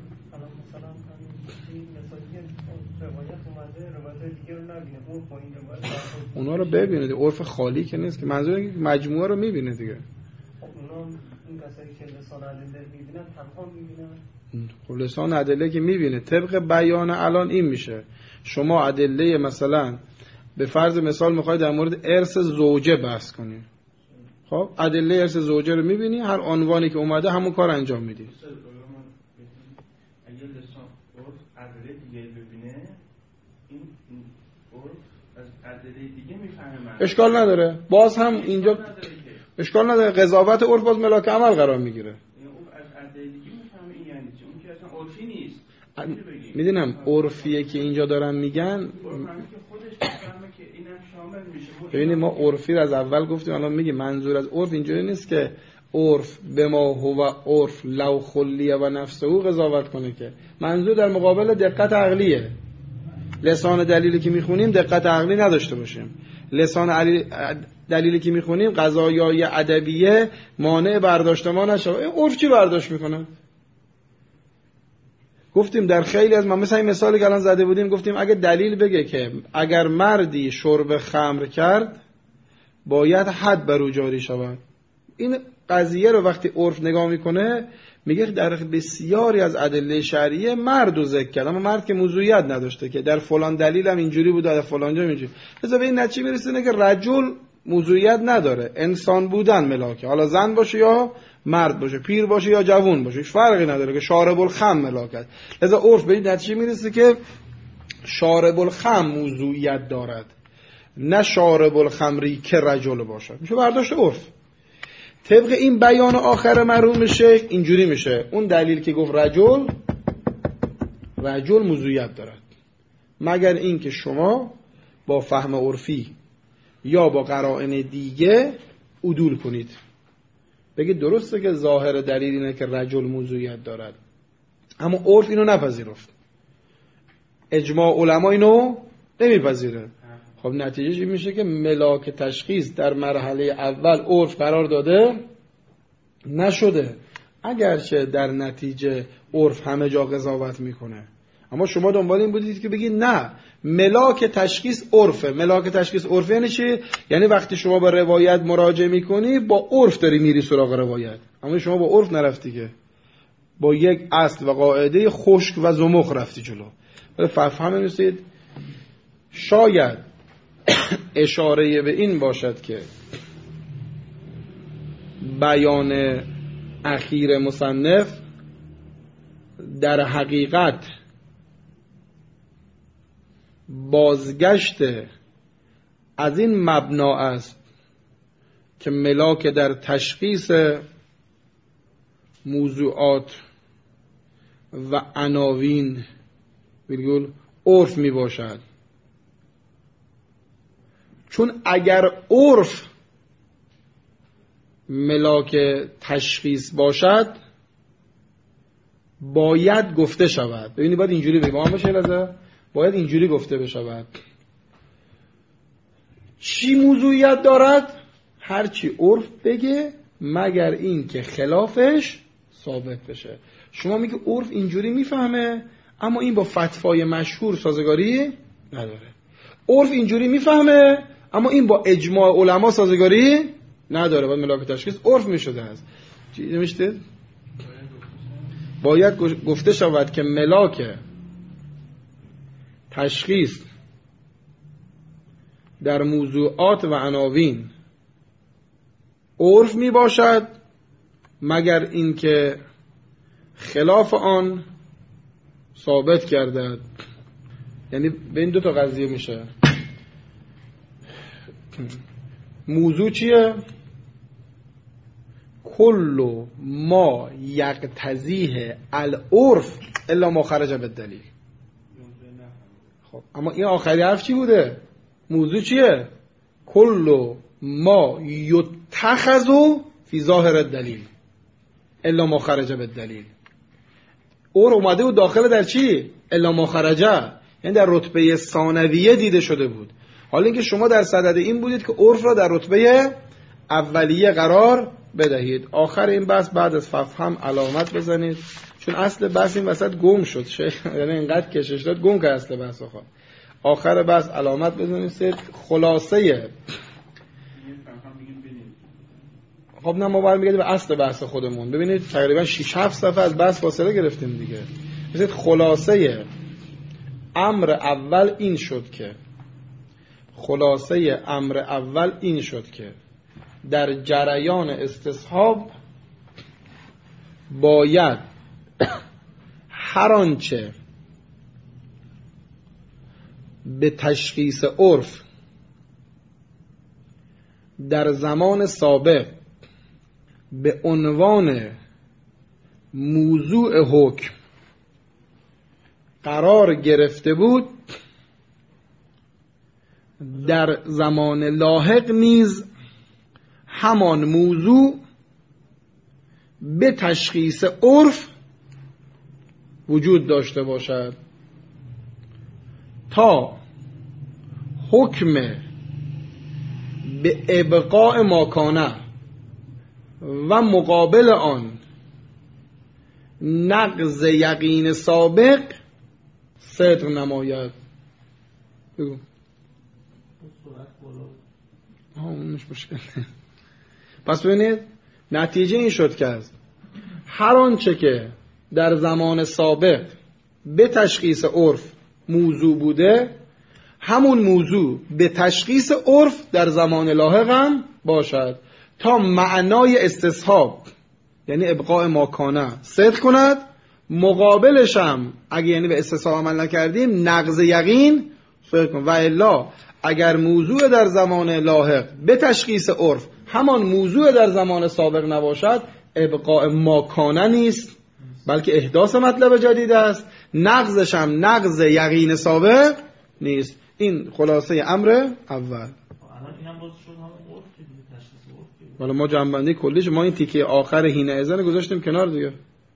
اونا رو ببینید، عرف خالی که نیست که، منظور اینه که مجموعه رو میبینه دیگه. اونا این کسایی که لسان ادله میبینن تنها میبینن. خب لسان ادله که میبینه طبق بیان الان این میشه شما ادله مثلا به فرض مثال میخوای در مورد ارث زوجه بحث کنی، خب ادله ارث زوجه رو میبینی، هر عنوانی که اومده همون کار انجام میدی. اگه لسان ادله دیگه ببینه این از ادله دیگه میفهمه. اشکال نداره، باز هم اینجا اشکال نداره، قضاوت عرف باز ملاک عمل قرار میگیره. از ادله دیگه میفهمه این یعنی چی؟ اون که اصلا عرفی نیست. میدونم عرفیه که اینجا دارن میگن، ببینید ما عرفی رو از اول گفتیم، الان میگه منظور از عرف اینجوری نیست که عرف به ما هو عرف لو خلیه و نفسه قضاوت کنه، که منظور در مقابل دقت عقلیه. لسان دلیلی که میخونیم دقت عقلی نداشته باشیم، لسان دلیلی که میخونیم قضایای ادبیه مانع برداشت ما نشه. عرف چی برداشت میکنه؟ گفتیم در خیلی از ما مثلا این مثالی که الان زده بودیم، گفتیم اگه دلیل بگه که اگر مردی شرب خمر کرد باید حد بر او جاری شود، این قضیه رو وقتی عرف نگاه میکنه میگه در بسیاری از ادله شرعیه مرد رو ذکر کرد، اما مرد که موضوعیت نداشته که در فلان دلیل هم اینجوری بود در فلان جا اینجوری. لذا به این نتیجه میرسه که رجل موضوعیت نداره، انسان بودن ملاکه، حالا زن باشه یا مرد باشه، پیر باشه یا جوان باشه، هیچ فرقی نداره که شارب الخمر ملاکت. لذا عرف به این نتیجه میرسه که شارب الخمر موضوعیت دارد، نه شارب الخمری که رجل باشه. میشه برداشت عرف. طبق این بیان آخر مرحوم شیخ اینجوری میشه اون دلیل که گفت رجل موضوعیت دارد، مگر این که شما با فهم عرفی یا با قرائن دیگه عدول کنید، بگید درسته که ظاهر دلیل اینه که رجل موضوعیت دارد، اما عرف اینو نپذیرفت، اجماع علما اینو نمیپذیره. خب نتیجه چی میشه؟ که ملاک تشخیص در مرحله اول عرف قرار داده نشده، اگرچه در نتیجه عرف همه جا قضاوت میکنه. اما شما دنبال این بودید که بگید نه ملاک تشخیص عرفه. ملاک تشخیص عرفه یعنی چی؟ یعنی وقتی شما با روایت مراجعه میکنی با عرف داری میری سراغ روایت، اما شما با عرف نرفتی، که با یک اصل و قاعده خشک و زمخ رفتی جلو. فهم می‌رسید شاید اشاره به این باشد که بیان اخیر مصنف در حقیقت بازگشت از این مبنا است که ملاک در تشخیص موضوعات و عناوین ویرگول عرف می باشد. چون اگر عرف ملاک تشخیص باشد باید گفته شود. ببینید باید اینجوری بگم باشه لازم، باید اینجوری گفته بشود چی موضوعیت دارد؟ هر چی عرف بگه مگر این که خلافش ثابت بشه. شما میگه عرف اینجوری میفهمه اما این با فتوای مشهور سازگاری نداره، عرف اینجوری میفهمه اما این با اجماع علما سازگاری نداره، باید ملاک تشخیص عرف میشده است. چی نمیشته؟ باید گفته شود که ملاک تشخیص در موضوعات و عناوین عرف می باشد مگر اینکه خلاف آن ثابت گردد. یعنی به این دو تا قضیه میشه. موضوع چیه؟ کل ما یقتضیه العرف الا ما خرج بالدلیل. خب اما این آخری حرف چی بوده؟ موضوع چیه؟ کل ما یتخذ فی ظاهر الدلیل الا ما خرج بالدلیل. اور اومده بود داخل در چی؟ الا ما خرجه، یعنی در رتبه ثانویه دیده شده بود. حالا اینکه شما در صدد این بودید که عرف را در رتبه اولیه قرار بدهید. آخر این بحث بعد از فهم علامت بزنید، چون اصل بحث این وسط گم شد شیخ، یعنی اینقدر کشش داد گم کرد اصل بحث. آخر بحث علامت بزنید. خلاصه خب نه ما برمیگردیم به اصل بحث خودمون. ببینید تقریبا 6-7 صفحه از بحث فاصله گرفتیم دیگه. مثلا خلاصه امر اول این شد که در جریان استصحاب باید هر آنچه به تشخیص عرف در زمان سابق به عنوان موضوع حکم قرار گرفته بود در زمان لاحق نیز همان موضوع به تشخیص عرف وجود داشته باشد تا حکم به ابقاء ماکانه و مقابل آن نقض یقین سابق صدق نماید. بگو اونش مشکل. پس ببینید نتیجه این شد که هر آنچه که در زمان سابق به تشخیص عرف موضوع بوده همون موضوع به تشخیص عرف در زمان لاحق هم باشد تا معنای استصحاب یعنی ابقاء ماکانه صدق کند، مقابلش هم اگه یعنی به استصحاب عمل نکردیم نقض یقین صدق کند. و الا اگر موضوع در زمان لاحق به تشخیص عرف همان موضوع در زمان سابق نباشد ابقاء ماکانه نیست بلکه احداث مطلب جدید است، نقضش هم نقض یقین سابق نیست. این خلاصه امر اول. ولی ما جنبندی کلیش ما این تیکه آخر هینه ازن گذاشتیم کنار دیگه.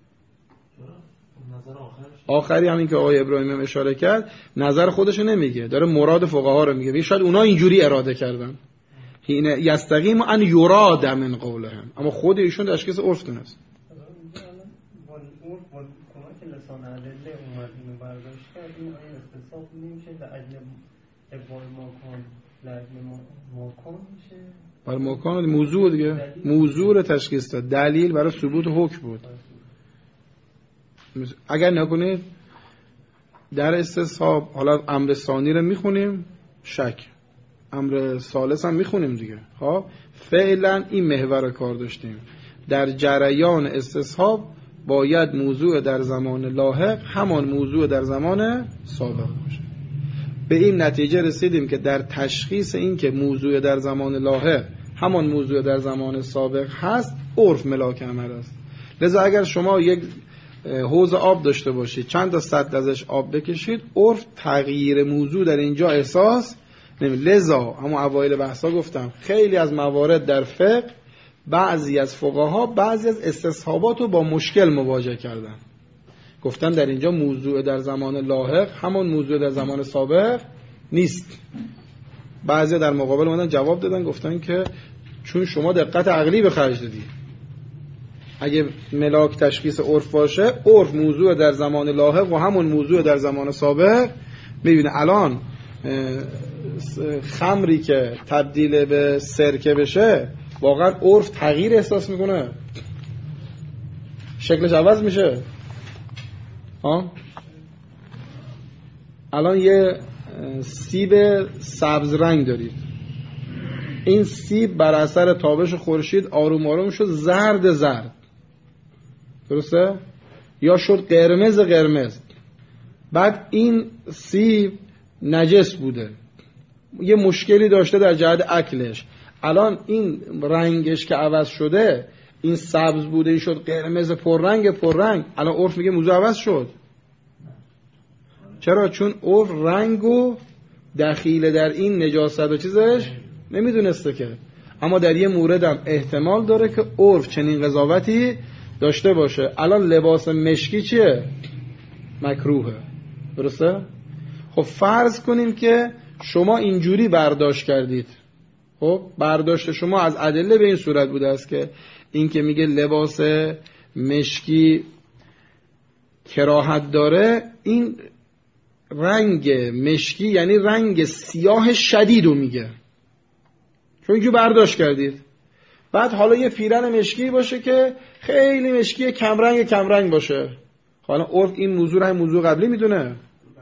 آخری همین که آقای ابراهیم هم اشاره کرد نظر خودشو نمیگه، داره مراد فقها رو میگه. شاید اونا اینجوری اراده کردن هینه یستقیم ان یراد من قولهم، اما خود ایشون تشخیص عرف دونست. لسان ادله اومد اینو برداشت کرد، این آیه استصحاب نمیشه در اجل ابقاء ماکان لازم ماکان میشه برای ماکان موضوع دیگه، موضوع رو تشخیص داد، دلیل برای ثبوت حکم بود. اگر نکنید در استصحاب حالا امر ثانی رو میخونیم شک، امر ثالث هم میخونیم دیگه. خب فعلا این محور کار داشتیم. در جریان استصحاب باید موضوع در زمان لاحق همان موضوع در زمان سابق باشه. به این نتیجه رسیدیم که در تشخیص این که موضوع در زمان لاحق همان موضوع در زمان سابق هست عرف ملاک عمل است. لذا اگر شما یک حوض آب داشته باشید چند تا سطل ازش آب بکشید عرف تغییر موضوع در اینجا احساس نمی. لذا اما اوایل بحثا گفتم خیلی از موارد در فقه بعضی از فقها بعضی از استصحابات رو با مشکل مواجه کردن، گفتن در اینجا موضوع در زمان لاحق همان موضوع در زمان سابق نیست. بعضی در مقابل اومدن جواب دادن گفتن که چون شما دقت عقلی به خرج دادی، اگه ملاک تشخیص عرف باشه عرف موضوع در زمان لاحق و همون موضوع در زمان سابق. میبینه الان خمری که تبدیل به سرکه بشه واقعا عرف تغییر احساس میکنه، شکلش عوض میشه. الان یه سیب سبز رنگ دارید، این سیب بر اثر تابش خورشید آروم آروم شد زرد، درسته؟ یا شد قرمز. بعد این سیب نجس بوده، یه مشکلی داشته در جهت اکلش، الان این رنگش که عوض شده، این سبز بوده این شد قرمز پررنگ، الان عرف میگه موضوع عوض شد. چرا؟ چون عرف رنگ و دخیل در این نجاست و چیزش نمیدونسته که. اما در یه موردم احتمال داره که عرف چنین قضاوتی داشته باشه. الان لباس مشکی چیه؟ مکروهه، درسته؟ خب فرض کنیم که شما اینجوری برداشت کردید. خب برداشت شما از ادله به این صورت بوده است که این که میگه لباس مشکی کراهت داره، این رنگ مشکی یعنی رنگ سیاه شدید رو میگه، چون اینجور برداشت کردید. بعد حالا یه پیرن مشکی باشه که خیلی مشکی کمرنگ باشه. حالا عرف این موضوع رو هم موضوع قبلی میدونه.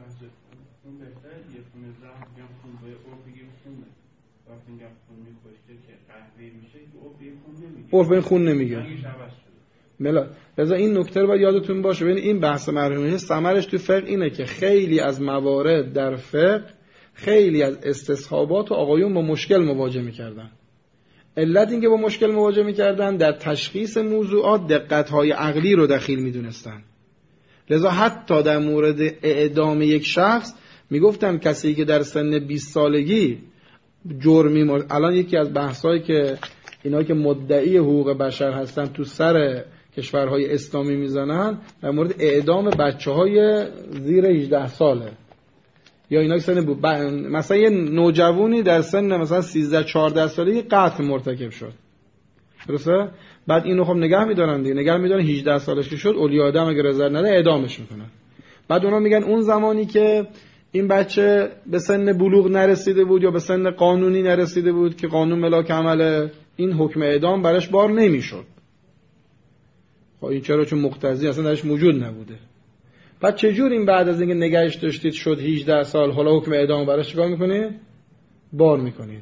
عرف این خون نمیگه. لذا این نکته رو باید یادتون باشه. ببین این بحث مرحومیت ثمرش تو فقه اینه که خیلی از موارد در فقه، خیلی از استصحابات و آقایون با مشکل مواجه میکردن. علت این که با مشکل مواجه میکردن در تشخیص موضوعات دقت‌های عقلی رو دخیل میدونستن. لذا حتی در مورد اعدام یک شخص میگفتن کسی که در سن 20 سالگی جرمی الان یکی از بحثایی که اینا که مدعی حقوق بشر هستن تو سر کشورهای اسلامی میزنن در مورد اعدام بچه‌های زیر 18 ساله، یا اینا که سن مثلا یه نوجوانی در سن مثلا 13-14 سالگی قتل مرتکب شد، درسته؟ بعد اینو خب نگه میدارن دیگه، نگه میدارن 18 سالش که شد اولیاء آدم اگه رضایت نده اعدامش میکنن. بعد اونا میگن اون زمانی که این بچه به سن بلوغ نرسیده بود یا به سن قانونی نرسیده بود که قانون ملاک عمله، این حکم اعدام براش بار نمیشد. خب این چرا؟ چون مقتضی اصلا درش موجود نبوده. بعد چجور این بعد از اینکه نگهش داشتید شد 18 سال حالا حکم اعدام براش چیکار میکنید؟ بار میکنید.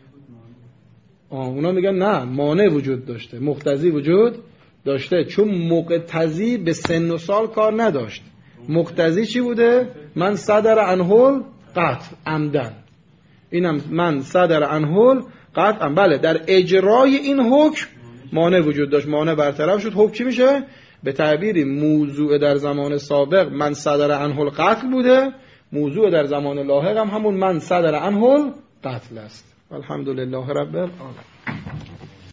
اونا میگن نه، مانع وجود داشته، مقتضی وجود داشته، چون مقتضی به سن و سال کار نداشت. مقتضی چی بوده؟ من صدر عنه قطع عمدن، اینم من صدر عنه قطعا. بله در اجرای این حکم مانع وجود داشت، مانع برطرف شد. حکم چی میشه؟ به تعبیری موضوع در زمان سابق من صدر عنه القتل بوده، موضوع در زمان لاحق هم همون من صدر عنه القتل است. الحمدلله رب العالمین.